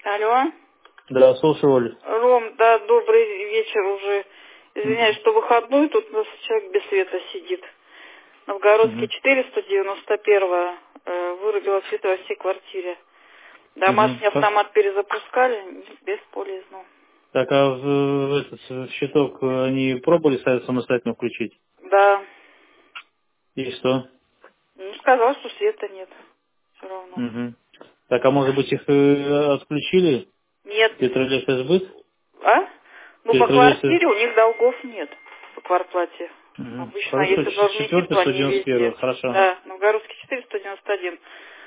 Алло. Да, слушаю, Оль. Ром, да, добрый вечер уже. Извиняюсь, что выходной, тут у нас человек без света сидит. Новгородский Угу. 491 вырубила свет во всей квартире. Домашний автомат перезапускали, бесполезно. Так, а в этот щиток они пробовали самостоятельно включить? Да. И что? Ну, сказал, что света нет. Все равно. Угу. Так, а может быть их отключили? Нет. Петроэлектросбыт? А? Ну, по Петроэлектро... квартире у них долгов нет. По квартплате. Угу. Обычно, Хорошо, если должники, 4 то они 191, везде. хорошо. Да, Новгородский 491.